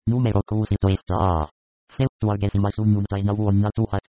Numero 16a. Septuagesima sunnuntaina vuonna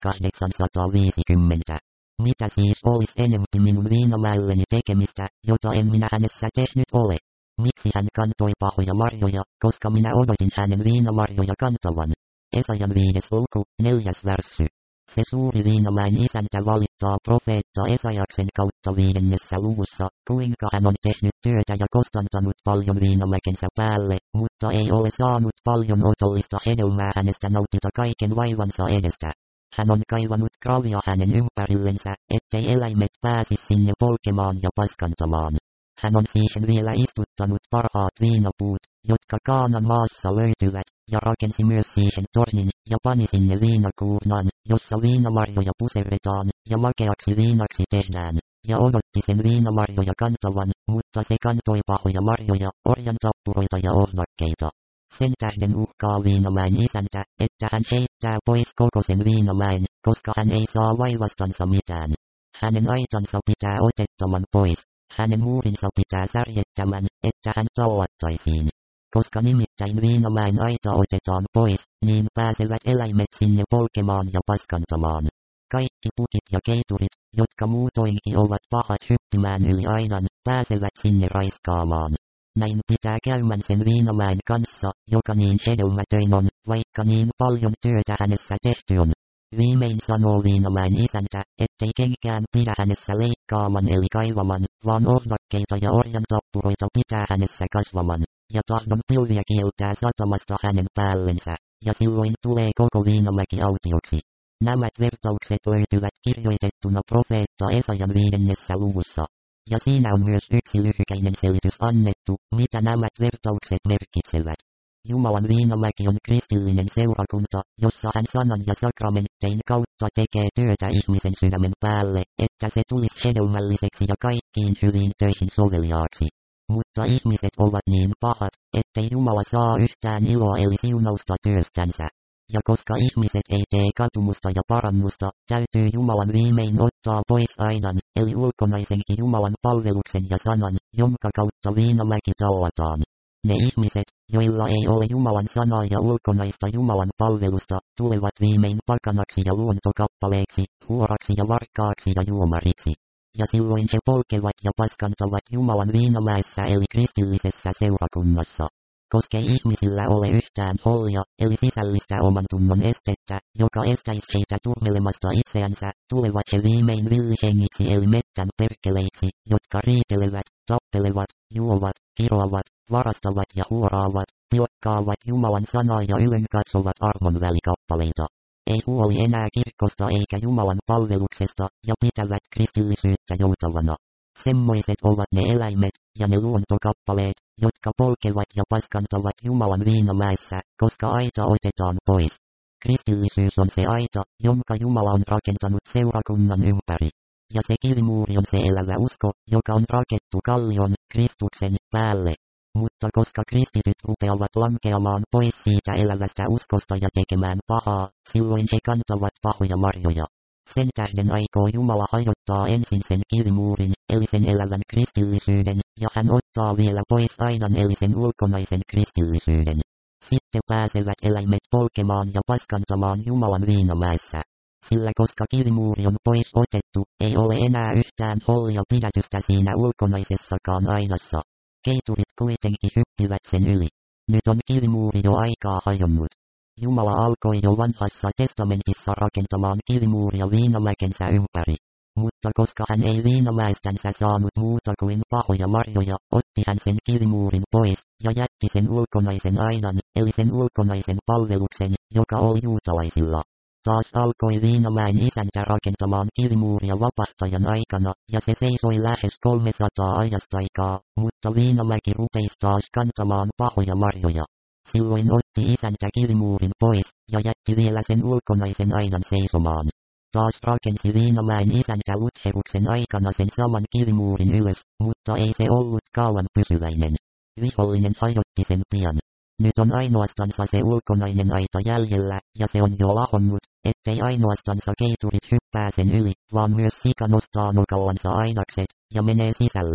1850. Mitä siis olis enempi minun viinamäelleni tekemistä, jota en minä hänessä tehnyt ole? Miksi hän kantoi pahoja marjoja, koska minä odotin hänen viinamarjoja kantavan? Esajan 5. luku, 4. värssy. Se suuri viinamäen isäntä valittaa profeetta Esajaksen kautta 5. luvussa, kuinka hän on tehnyt työtä ja kostantanut paljon viinamäkensä päälle, mutta ei ole saanut paljon otollista hedelmää hänestä nautita kaiken vaivansa edestä. Hän on kaivanut kravia hänen ympärillensä, ettei eläimet pääsisi sinne polkemaan ja paskantamaan. Hän on siihen vielä istuttanut parhaat viinapuut, jotka Kaanan maassa löytyvät, ja rakensi myös siihen tornin, ja pani sinne viinakuurnan, jossa viinamarjoja puserretaan, ja makeaksi viinaksi tehdään, ja odotti sen viinamarjoja kantavan, mutta se kantoi pahoja marjoja, orjan tappuroita ja ohnakkeita. Sen tähden uhkaa viinamäen isäntä, että hän heittää pois koko sen viinamäen, koska hän ei saa vaivastansa mitään. Hänen aitansa pitää otettaman pois. Hänen muurinsa pitää särjettämän, että hän tauottaisiin. Koska nimittäin viinamäen aita otetaan pois, niin pääsevät eläimet sinne polkemaan ja paskantamaan. Kaikki pukit ja keiturit, jotka muutoinkin ovat pahat hyppimään yli aidan, pääsevät sinne raiskaamaan. Näin pitää käymän sen viinamäen kanssa, joka niin hedelmätöin on, vaikka niin paljon työtä hänessä tehty on. Viimein sanoo viinamäen isäntä, ettei kenkään pidä hänessä leikkaaman eli kaivaman, vaan ohnakkeita ja orjan tappuroita pitää hänessä kasvaman, ja tahdon pilviä kieltää satamasta hänen päällensä, ja silloin tulee koko viinamäki autioksi. Nämä vertaukset löytyvät kirjoitettuna profeetta Esajan 5. luvussa. Ja siinä on myös yksi lyhykäinen selitys annettu, mitä nämä vertaukset merkitsevät. Jumalan viinamäki on kristillinen seurakunta, jossa hän sanan ja sakramenttein kautta tekee työtä ihmisen sydämen päälle, että se tulisi hedelmälliseksi ja kaikkiin hyviin töihin soveliaaksi. Mutta ihmiset ovat niin pahat, ettei Jumala saa yhtään iloa eli siunausta työstänsä. Ja koska ihmiset ei tee katumusta ja parannusta, täytyy Jumalan viimein ottaa pois aidan, eli ulkonaisenkin Jumalan palveluksen ja sanan, jonka kautta viinamäki tauotaan. Ne ihmiset, joilla ei ole Jumalan sanaa ja ulkonaista Jumalan palvelusta, tulevat viimein pakanaksi ja luontokappaleeksi, huoraksi ja varkaaksi ja juomariksi. Ja silloin he polkevat ja paskantavat Jumalan viinamäessä eli kristillisessä seurakunnassa. Koska ihmisillä ole yhtään hollia, eli sisällistä oman tunnon estettä, joka estäisi heitä turmelemasta itseänsä, tulevat he viimein villihengiksi eli mettän perkeleiksi, jotka riitelevät, tappelevat, juovat, kiroavat, varastavat ja huoraavat, pilkkaavat Jumalan sanaa ja ylenkatsovat armon välikappaleita. Ei huoli enää kirkosta eikä Jumalan palveluksesta, ja pitävät kristillisyyttä joutavana. Semmoiset ovat ne eläimet, ja ne luontokappaleet, jotka polkevat ja paskantavat Jumalan viinamäessä, koska aita otetaan pois. Kristillisyys on se aita, jonka Jumala on rakentanut seurakunnan ympäri. Ja se kivimuuri on se elävä usko, joka on rakettu kallion, Kristuksen, päälle. Mutta koska kristityt rupeavat lankeamaan pois siitä elävästä uskosta ja tekemään pahaa, silloin he kantavat pahoja marjoja. Sen tähden aikoo Jumala hajottaa ensin sen kivimuurin, eli sen elävän kristillisyyden, ja hän ottaa vielä pois aidan eli sen ulkonaisen kristillisyyden. Sitten pääsevät eläimet polkemaan ja paskantamaan Jumalan viinamäessä. Sillä koska kivimuuri on pois otettu, ei ole enää yhtään hollia pidätystä siinä ulkonaisessakaan aidassa. Keiturit kuitenkin hyppivät sen yli. Nyt on kivimuuri jo aikaa hajonnut. Jumala alkoi jo vanhassa testamentissa rakentamaan kivimuuria viinamäkensä ympäri. Mutta koska hän ei viinamäestänsä saanut muuta kuin pahoja marjoja, otti hän sen kivimuurin pois, ja jätti sen ulkonaisen aidan, eli sen ulkonaisen palveluksen, joka oli juutalaisilla. Taas alkoi viinamäen isäntä rakentamaan kivimuuria vapahtajan aikana, ja se seisoi lähes 300 ajastaikaa, mutta viinamäki rupeisi taas kantamaan pahoja marjoja. Silloin otti isäntä kivimuurin pois, ja jätti vielä sen ulkonaisen aidan seisomaan. Taas rakensi viinamäen isäntä Lutheruksen aikana sen saman kivimuurin ylös, mutta ei se ollut kauan pysyväinen. Vihollinen hajotti sen pian. Nyt on ainoastansa se ulkonainen aita jäljellä, ja se on jo lahonnut, ettei ainoastansa keiturit hyppää sen yli, vaan myös sika nostaa nokallansa aidakset, ja menee sisälle.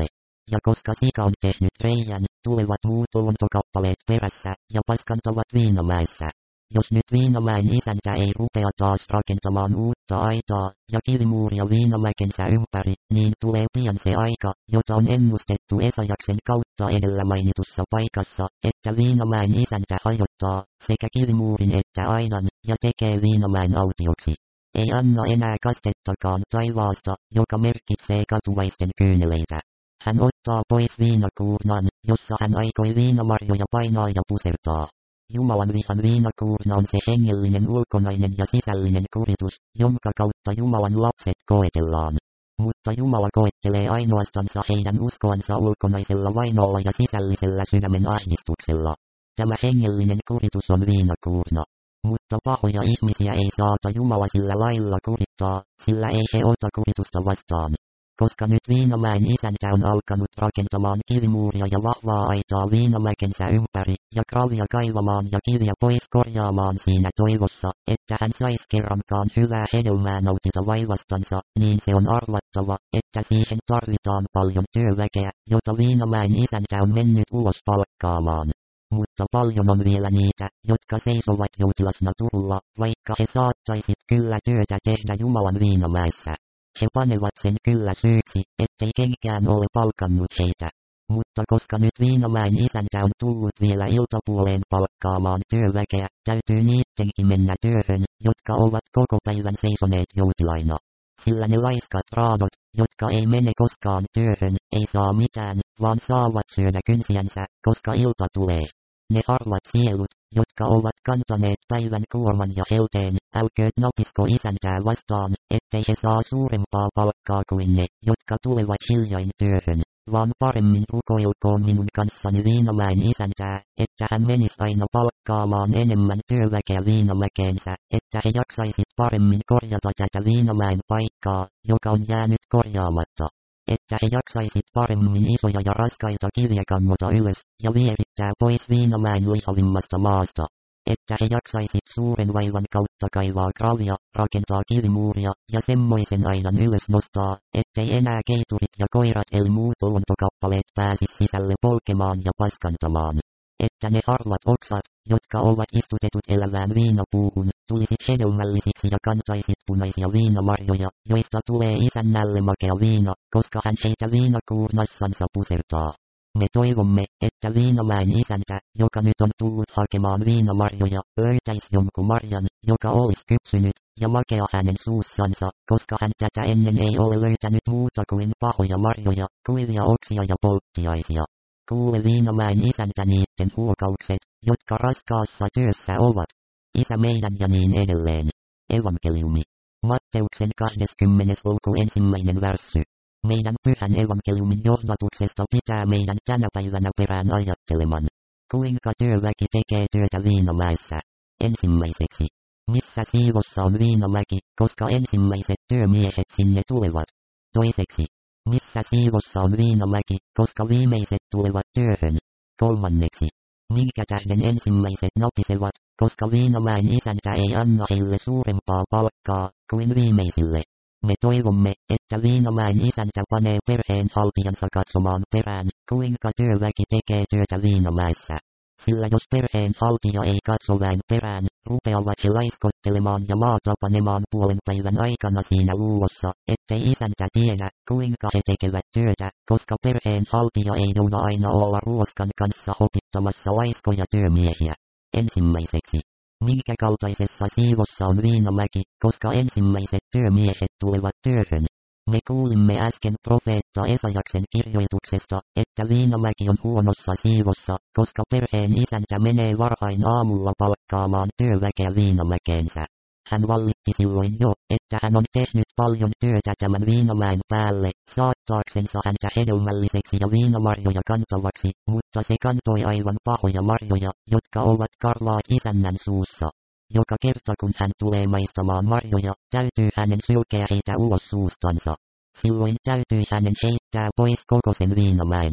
ja koska sika on tehnyt reijän, tulevat muut luontokappaleet perässä, ja paskantavat Viinamäessä. Jos nyt Viinamäen isäntä ei rupea taas rakentamaan uutta aitaa, ja kivimuuria Viinamäkensä ympäri, niin tulee pian se aika, jota on ennustettu Esajaksen kautta edellä mainitussa paikassa, että Viinamäen isäntä hajottaa, sekä kivimuurin että aidan, ja tekee Viinamäen autioksi. Ei anna enää kastettakaan taivaasta, joka merkitsee katuvaisten kyyneleitä. Hän ottaa pois viinakuurnan, jossa hän aikoi viinamarjoja painaa ja pusertaa. Jumalan vihan viinakuurna on se hengellinen ulkonainen ja sisällinen kuritus, jonka kautta Jumalan lapset koetellaan. Mutta Jumala koettelee ainoastansa heidän uskoansa ulkonaisella vainolla ja sisällisellä sydämen ahdistuksella. Tämä hengellinen kuritus on viinakuurna. Mutta pahoja ihmisiä ei saata Jumala sillä lailla kurittaa, sillä ei he ota kuritusta vastaan. Koska nyt Viinamäen isäntä on alkanut rakentamaan kivimuuria ja vahvaa aitaa Viinamäkensä ympäri, ja kravia kaivamaan ja kiviä pois korjaamaan siinä toivossa, että hän sais kerrankaan hyvää hedelmää nautita vaivastansa, niin se on arvattava, että siihen tarvitaan paljon työväkeä, jota Viinamäen isäntä on mennyt ulos palkkaamaan. Mutta paljon on vielä niitä, jotka seisovat joutilasna Turulla, vaikka he saattaisit kyllä työtä tehdä Jumalan Viinamäessä. He panevat sen kyllä syyksi, ettei kenkään ole palkannut heitä. Mutta koska nyt Viinamäen isäntä on tullut vielä iltapuoleen palkkaamaan työväkeä, täytyy niittenkin mennä työhön, jotka ovat koko päivän seisoneet joutilaina. Sillä ne laiskat raadot, jotka ei mene koskaan työhön, ei saa mitään, vaan saavat syödä kynsiänsä, koska ilta tulee. Ne harvat sielut, jotka ovat kantaneet päivän kuorman ja helteen, älkööt napisko isäntää vastaan, ettei he saa suurempaa palkkaa kuin ne, jotka tulevat hiljain työhön, vaan paremmin rukoilkoon minun kanssani Viinamäen isäntää, että hän menisi aina palkkaamaan enemmän työväkeä Viinamäkeensä, että he jaksaisit paremmin korjata tätä Viinamäen paikkaa, joka on jäänyt korjaamatta. Että he jaksaisit paremmin isoja ja raskaita kiviä kannota ylös, ja vierittää pois Viinamäen lihavimmasta maasta. Että he jaksaisit suuren vaivan kautta kaivaa kravia, rakentaa kivimuuria, ja semmoisen aidan ylös nostaa, ettei enää keiturit ja koirat eli muut luontokappaleet pääsis sisälle polkemaan ja paskantamaan. Että ne harvat oksat, jotka ovat istutetut elävään viinapuuhun, tulisit hedelmällisiksi ja kantaisit punaisia viinamarjoja, joista tulee isännälle makea viina, koska hän heitä viinakuurnassansa pusertaa. Me toivomme, että Viinamäen isäntä, joka nyt on tullut hakemaan viinamarjoja, löytäisi jonkun marjan, joka olisi kypsynyt, ja makea hänen suussansa, koska hän tätä ennen ei ole löytänyt muuta kuin pahoja marjoja, kuivia oksia ja polttiaisia. Kuule Viinamäen isäntä niitten huokaukset, jotka raskaassa työssä ovat. Isä meidän ja niin edelleen. Evankeliumi. Matteuksen 20. luku 1. värssy. Meidän pyhän evankeliumin johdatuksesta pitää meidän tänä päivänä perään ajatteleman. Kuinka työväki tekee työtä Viinamäessä? Ensimmäiseksi. Missä siivossa on Viinamäki, koska ensimmäiset työmiehet sinne tulevat? Toiseksi. Missä siivossa on Viinamäki, koska viimeiset tulevat työhön? Kolmanneksi. Minkä tähden ensimmäiset napisevat, koska Viinamäen isäntä ei anna heille suurempaa palkkaa kuin viimeisille. Me toivomme, että Viinamäen isäntä panee perheen haltijansa katsomaan perään, kuinka työväki tekee työtä Viinamäessä. Sillä jos perheen haltija ei katso väen perään, rupeavat he laiskottelemaan ja maata panemaan puolen päivän aikana siinä luulossa, ettei isäntä tiedä, kuinka he tekevät työtä, koska perheen haltija ei jouda aina olla ruoskan kanssa hopittamassa laiskoja työmiehiä. Ensimmäiseksi. Minkä kaltaisessa siivossa on Viinamäki, koska ensimmäiset työmiehet tulevat työhön? Me kuulimme äsken profeetta Esajaksen kirjoituksesta, että Viinamäki on huonossa siivossa, koska perheen isäntä menee varhain aamulla palkkaamaan työväkeä Viinamäkeensä. Hän vallitti silloin jo, että hän on tehnyt paljon työtä tämän Viinamäen päälle, saattaaksensa häntä hedelmälliseksi ja viinamarjoja kantavaksi, mutta se kantoi aivan pahoja marjoja, jotka ovat karvaat isännän suussa. Joka kerta kun hän tulee maistamaan marjoja, täytyy hänen sylkeä heitä ulos suustansa. Silloin täytyy hänen heittää pois koko sen Viinamäen.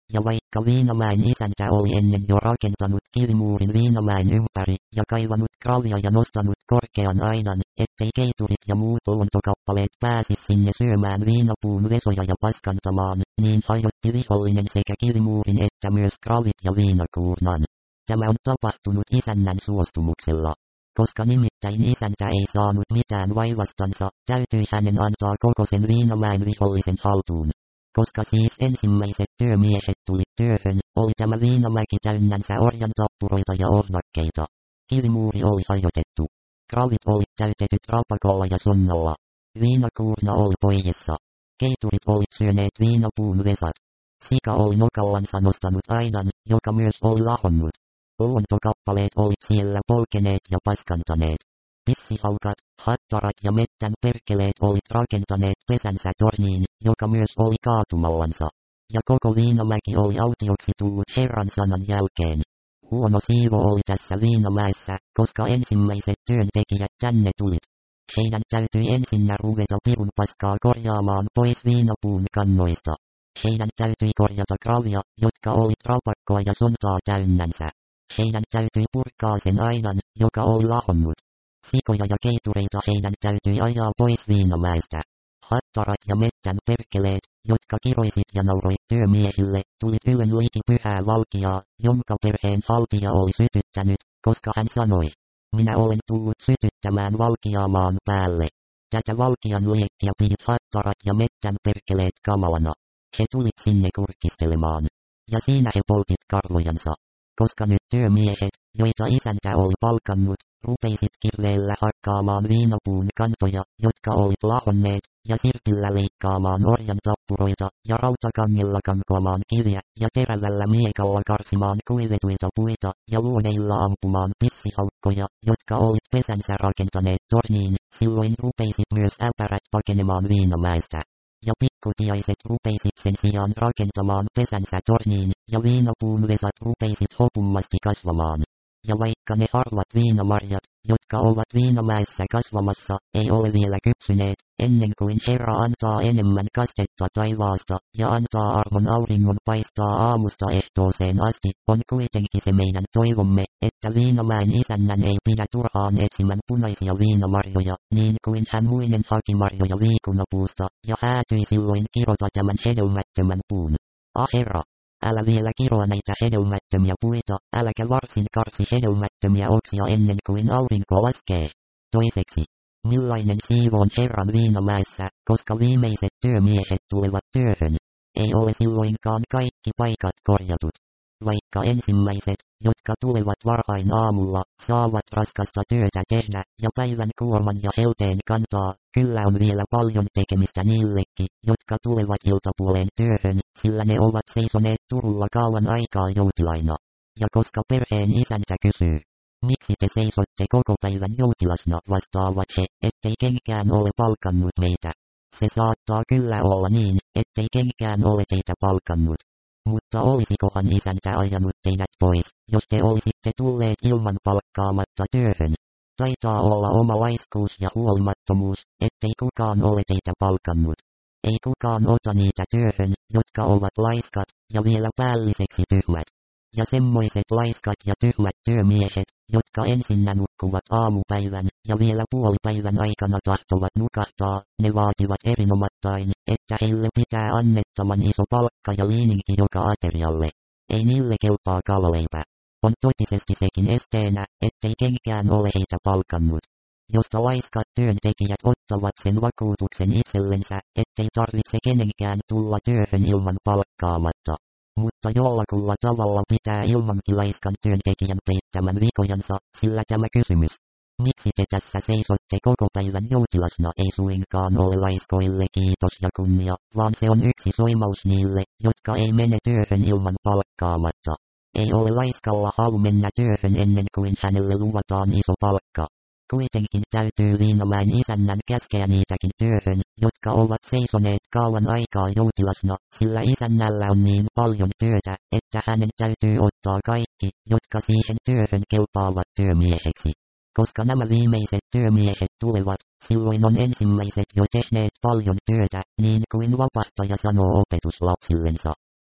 Ja vaikka Viinamäen isäntä oli ennen jo rakentanut kivimuurin Viinamäen ympäri ja kaivanut kravia ja nostanut korkean aidan, ettei keiturit ja muut luontokappaleet pääsis sinne syömään viinapuun vesoja ja paskantamaan, niin hajotti vihollinen sekä kivimuurin että myös kravit ja viinakuurnan. Tämä on tapahtunut isännän suostumuksella. Koska nimittäin isäntä ei saanut mitään vaivastansa, täytyi hänen antaa koko sen Viinamäen vihollisen haltuun. Koska siis ensimmäiset työmiehet tuli työhön, oli tämä Viinamäki täynnänsä orjan tappuroita ja ornakkeita. Kivimuuri oli hajotettu. Kravit oli täytetyt rapakolla ja sonnalla. Viinakuurna oli poijessa. Keiturit oli syöneet viinapuun vesat. Sika oli nokallansa nostanut aidan, joka myös oli lahonnut. Luontokappaleet olivat siellä polkeneet ja paskantaneet. Pissihaukat, hattarat ja mettän perkeleet olivat rakentaneet pesänsä torniin, joka myös oli kaatumallansa. Ja koko Viinamäki oli autioksi tullut Herran sanan jälkeen. Huono siivo oli tässä Viinamäessä, koska ensimmäiset työntekijät tänne tulit. Heidän täytyi ensinnä ruveta pirun paskaa korjaamaan pois viinapuun kannoista. Heidän täytyi korjata kravia, jotka olivat rapakkoa ja sontaa täynnänsä. Heidän täytyi purkaa sen aidan, joka oli lahonnut. Sikoja ja keitureita heidän täytyi ajaa pois Viinamäestä. Hattarat ja mettän perkeleet, jotka kiroisit ja nauroit työmiehille, tulit yön liki pyhää valkiaa, jonka perheen haltija oli sytyttänyt, koska hän sanoi: minä olen tullut sytyttämään valkiaa maan päälle. Tätä valkian liekkiä pidit hattarat ja mettän perkeleet kamalana. He tulit sinne kurkistelemaan. Ja siinä he poltit karvojansa. Koska nyt työmiehet, joita isäntä oli palkannut, rupeisit kirveellä hakkaamaan viinapuun kantoja, jotka olit lahonneet, ja sirpillä leikkaamaan orjan tappuroita, ja rautakangilla kankoamaan kiviä, ja terävällä miekalla karsimaan kuivetuita puita, ja luodeilla ampumaan pissihaukkoja, jotka olit pesänsä rakentaneet torniin, silloin rupeisit myös äpärät pakenemaan Viinamäestä. Ja pikkutiaiset rupeisit sen sijaan rakentamaan pesänsä torniin, ja viinapuun vesat rupeisit hopummasti kasvamaan. Ja vaikka ne harvat viinamarjat, jotka ovat Viinamäessä kasvamassa, ei ole vielä kypsyneet, ennen kuin Herra antaa enemmän kastetta taivaasta, ja antaa armon auringon paistaa aamusta ehtooseen asti, on kuitenkin se meidän toivomme, että Viinamäen isännän ei pidä turhaan etsimän punaisia viinamarjoja, niin kuin hän muinen haki marjoja viikunapuusta, ja häätyi silloin kirota tämän hedelmättömän puun. Herra! Älä vielä kiroa näitä hedelmättömiä puita, äläkä varsin karsi hedelmättömiä oksia ennen kuin aurinko laskee. Toiseksi, millainen siivo on Herran Viinamäessä, koska viimeiset työmiehet tulevat työhön. Ei ole silloinkaan kaikki paikat korjatut. Vaikka ensimmäiset, jotka tulevat varhain aamulla, saavat raskasta työtä tehdä, ja päivän kuorman ja helteen kantaa, kyllä on vielä paljon tekemistä niillekin, jotka tulevat iltapuoleen työhön, sillä ne ovat seisoneet Turulla kauan aikaa joutilaina. Ja koska perheen isäntä kysyy, miksi te seisotte koko päivän joutilasna, vastaavat he, ettei kenkään ole palkannut meitä. Se saattaa kyllä olla niin, ettei kenkään ole teitä palkannut. Mutta olisikohan isäntä ajanut teidät pois, jos te olisitte tulleet ilman palkkaamatta työhön? Taitaa olla oma laiskuus ja huolimattomuus, ettei kukaan ole teitä palkannut. Ei kukaan ota niitä työhön, jotka ovat laiskat, ja vielä päälliseksi tyhmät. Ja semmoiset laiskat ja tyhmät työmiehet, jotka ensinnä nukkuvat aamupäivän, ja vielä puolipäivän aikana tahtovat nukahtaa, ne vaativat erinomattain, että heille pitää annettaman iso palkka ja liininki joka aterialle. Ei niille kelpaa kalaleipä. On totisesti sekin esteenä, ettei kenkään ole heitä palkannut. Josta laiskat työntekijät ottavat sen vakuutuksen itsellensä, ettei tarvitse kenenkään tulla työhön ilman palkkaamatta. Mutta jollakulla tavalla pitää ilmankin laiskan työntekijän peittämän vikojansa, sillä tämä kysymys, miksi te tässä seisotte koko päivän joutilasna, ei suinkaan ole laiskoille kiitos ja kunnia, vaan se on yksi soimaus niille, jotka ei mene työhön ilman palkkaamatta. Ei ole laiskalla halu mennä työhön ennen kuin hänelle luvataan iso palkka. Kuitenkin täytyy Viinamäen isännän käskeä niitäkin työhön, jotka ovat seisoneet kauan aikaa joutilasna, sillä isännällä on niin paljon työtä, että hänen täytyy ottaa kaikki, jotka siihen työhön kelpaavat työmieheksi. Koska nämä viimeiset työmiehet tulevat, silloin on ensimmäiset jo tehneet paljon työtä, niin kuin vapahtaja sanoo opetuslapsillensa.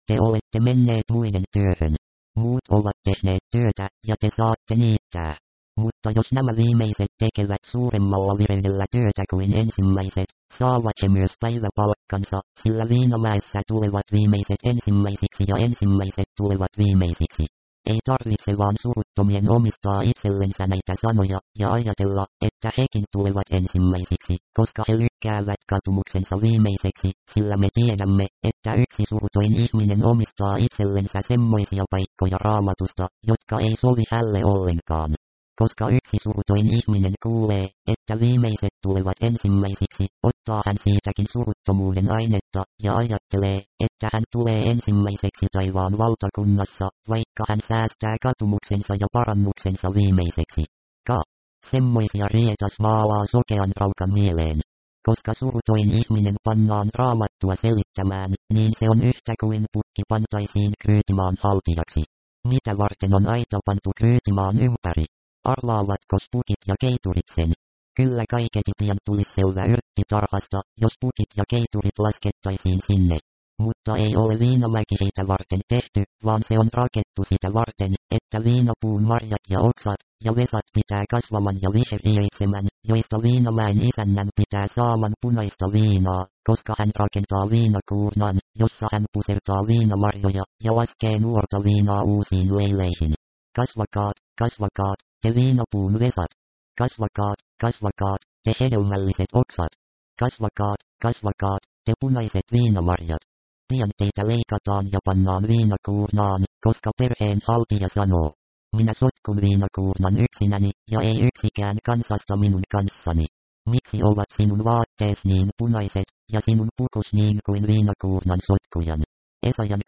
Te olette menneet muiden työhön. Muut ovat tehneet työtä, ja te saatte niittää. Mutta jos nämä viimeiset tekevät suuremmalla vireydellä työtä kuin ensimmäiset, saavat he myös päiväpalkkansa, sillä viinamäessä tulevat viimeiset ensimmäisiksi ja ensimmäiset tulevat viimeisiksi. Ei tarvitse vaan suruttomien omistaa itsellensä näitä sanoja, ja ajatella, että hekin tulevat ensimmäisiksi, koska he lykkäävät katumuksensa viimeiseksi, sillä me tiedämme, että yksi surutoin ihminen omistaa itsellensä semmoisia paikkoja Raamatusta, jotka ei sovi hälle ollenkaan. Koska yksi surutoin ihminen kuulee, että viimeiset tulevat ensimmäisiksi, ottaa hän siitäkin suruttomuuden ainetta, ja ajattelee, että hän tulee ensimmäiseksi taivaan valtakunnassa, vaikka hän säästää katumuksensa ja parannuksensa viimeiseksi. Semmoisia rietas maalaa sokean raukan mieleen. Koska surutoin ihminen pannaan Raamattua selittämään, niin se on yhtä kuin pukki pantaisiin kryytimaan haltijaksi. Mitä varten on aita pantu kryytimaan ympäri? Arvaavatko pukit ja keiturit sen? Kyllä kaiketi pian tulisi selvä yrttitarhasta, jos pukit ja keiturit laskettaisiin sinne. Mutta ei ole viinamäki heitä varten tehty, vaan se on rakettu sitä varten, että viinapuun marjat ja oksat ja vesat pitää kasvaman ja viheriöitsemän, joista viinamäen isännän pitää saaman punaista viinaa, koska hän rakentaa viinakuurnan, jossa hän pusertaa viinamarjoja ja laskee nuorta viinaa uusiin leileihin. Kasvakaat, kasvakaat, te viinapuun vesat. Kasvakaat, kasvakaat, te hedelmälliset oksat. Kasvakaat, kasvakaat, te punaiset viinamarjat. Pian teitä leikataan ja pannaan viinakuurnaan, koska perheen haltija sanoo. Minä sotkun viinakuurnan yksinäni, ja ei yksikään kansasta minun kanssani. Miksi ovat sinun vaattees niin punaiset, ja sinun pukus niin kuin viinakuurnan sotkujan? Esajan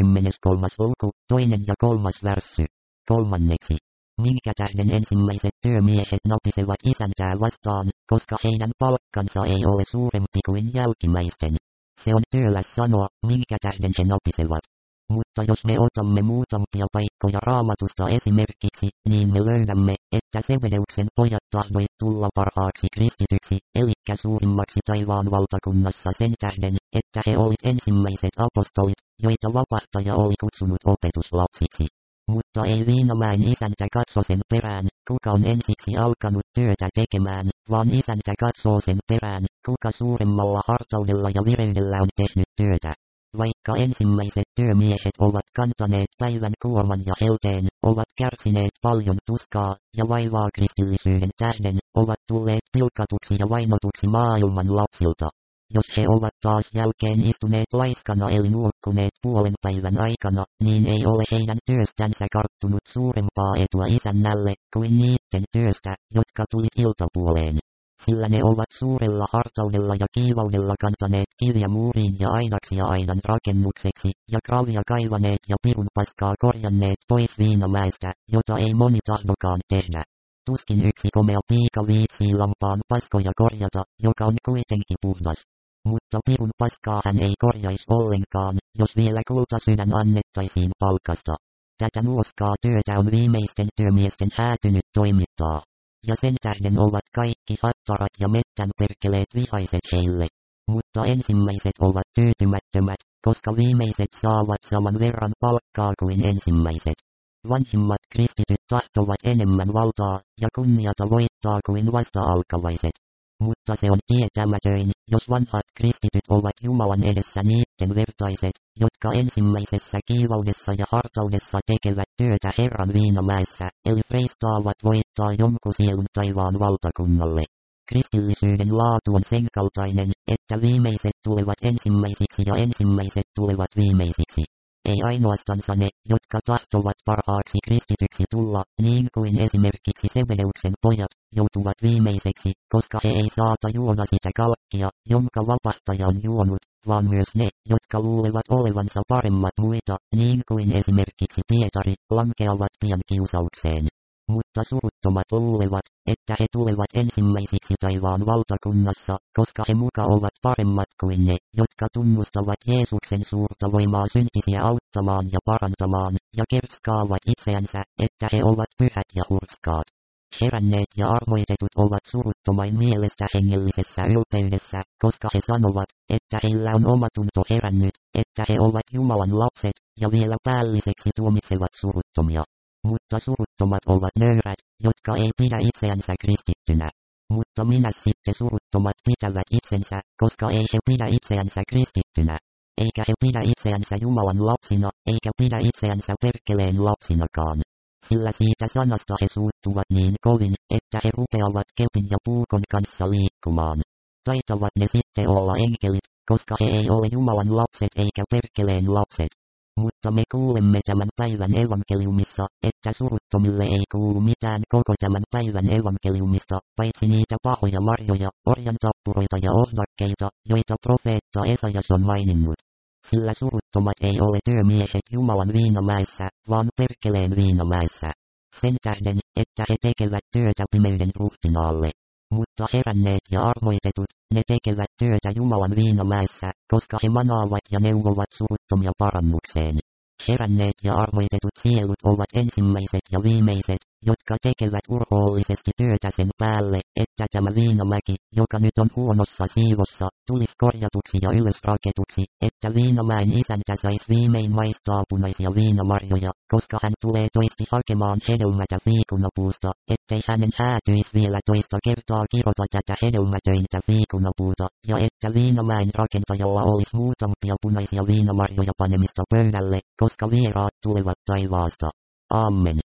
63. luku, 2. ja 3. värssy. Kolmanneksi. Minkä tähden ensimmäiset työmiehet napisevat isäntää vastaan, koska heidän palkkansa ei ole suurempi kuin jälkimmäisten. Se on työläs sanoa, minkä tähden he napisevat. Mutta jos me otamme muutamia paikkoja Raamatusta esimerkiksi, niin me löydämme, että Sebedeuksen pojat tahdoivat tulla parhaaksi kristityksi, elikkä suurimmaksi taivaan valtakunnassa sen tähden, että he olivat ensimmäiset apostolit, joita vapahtaja oli kutsunut opetuslapsiksi. Mutta ei Viinamäen isäntä katso sen perään, kuka on ensiksi alkanut työtä tekemään, vaan isäntä katsoo sen perään, kuka suuremmalla hartaudella ja vireydellä on tehnyt työtä. Vaikka ensimmäiset työmiehet ovat kantaneet päivän kuorman ja helteen, ovat kärsineet paljon tuskaa ja vaivaa kristillisyyden tähden, ovat tulleet pilkatuksi ja vainotuksi maailman lapsilta. Jos he ovat taas jälkeen istuneet laiskana eli nuokkuneet puolen päivän aikana, niin ei ole heidän työstänsä karttunut suurempaa etua isännälle kuin niiden työstä, jotka tulit iltapuoleen. Sillä ne ovat suurella hartaudella ja kiivaudella kantaneet kiviä muuriin ja aidaksia aidan rakennukseksi, ja kravia kaivaneet ja pirun paskaa korjanneet pois Viinamäestä, jota ei moni tahdokaan tehdä. Tuskin yksi komea piika viitsii lampaan paskoja korjata, joka on kuitenkin puhdas. Mutta pirun paskaa hän ei korjaisi ollenkaan, jos vielä kultasydän annettaisiin palkasta. Tätä nuoskaa työtä on viimeisten työmiesten häätynyt toimittaa. Ja sen tähden ovat kaikki hattarat ja mettän perkeleet vihaiset heille. Mutta ensimmäiset ovat tyytymättömät, koska viimeiset saavat saman verran palkkaa kuin ensimmäiset. Vanhimmat kristityt tahtovat enemmän valtaa ja kunniata voittaa kuin vasta-alkavaiset. Mutta se on tietämätön, jos vanhat kristityt ovat Jumalan edessä niiden vertaiset, jotka ensimmäisessä kiivaudessa ja hartaudessa tekevät työtä Herran Viinamäessä, eli freistaavat voittaa jonkun sielun taivaan valtakunnalle. Kristillisyyden laatu on sen kaltainen, että viimeiset tulevat ensimmäisiksi ja ensimmäiset tulevat viimeisiksi. Ei ainoastansa ne, jotka tahtovat parhaaksi kristityksi tulla, niin kuin esimerkiksi Sebedeuksen pojat, joutuvat viimeiseksi, koska he ei saata juoda sitä kalkkia, jonka vapahtaja on juonut, vaan myös ne, jotka luulevat olevansa paremmat muita, niin kuin esimerkiksi Pietari, lankeavat pian kiusaukseen. Mutta suruttomat luulevat, että he tulevat ensimmäisiksi taivaan valtakunnassa, koska he muka ovat paremmat kuin ne, jotka tunnustavat Jeesuksen suurta voimaa syntisiä auttamaan ja parantamaan, ja kerskaavat itseänsä, että he ovat pyhät ja hurskaat. Heränneet ja armoitetut ovat suruttomain mielestä hengellisessä ylpeydessä, koska he sanovat, että heillä on omatunto herännyt, että he ovat Jumalan lapset, ja vielä päälliseksi tuomitsevat suruttomia. Mutta suruttomat ovat nöyrät, jotka ei pidä itseänsä kristittynä. Mutta minä sitten suruttomat pitävät itsensä, koska ei he pidä itseänsä kristittynä. Eikä he pidä itseänsä Jumalan lapsina, eikä pidä itseänsä perkeleen lapsinakaan. Sillä siitä sanasta he suuttuvat niin kovin, että he rupeavat kepin ja puukon kanssa liikkumaan. Taitavat ne sitten olla enkelit, koska he ei ole Jumalan lapset eikä perkeleen lapset. Mutta me kuulemme tämän päivän evankeliumissa, että suruttomille ei kuulu mitään koko tämän päivän evankeliumista, paitsi niitä pahoja marjoja, orjantappuroita ja ohnakkeita, joita profeetta Esajas on maininnut. Sillä suruttomat ei ole työmiehet Jumalan viinamäessä, vaan perkeleen viinamäessä. Sen tähden, että he tekevät työtä pimeyden ruhtinaalle. Mutta heränneet ja armoitetut, ne tekevät työtä Jumalan viinamäessä, koska he manaavat ja neuvovat suruttomia parannukseen. Heränneet ja armoitetut sielut ovat ensimmäiset ja viimeiset, jotka tekevät urhoollisesti työtä sen päälle, että tämä viinamäki, joka nyt on huonossa siivossa, tulisi korjatuksi ja ylösraketuksi, että viinamäen isäntä saisi viimein maistaa punaisia viinamarjoja, koska hän tulee toisti hakemaan hedelmätä viikunapuusta, ettei hänen häätyisi vielä toista kertaa kirota tätä hedelmätöintä viikunapuuta, ja että viinamäen rakentajalla olisi muutampia punaisia viinamarjoja panemista pöydälle, koska vieraat tulevat taivaasta. Amen.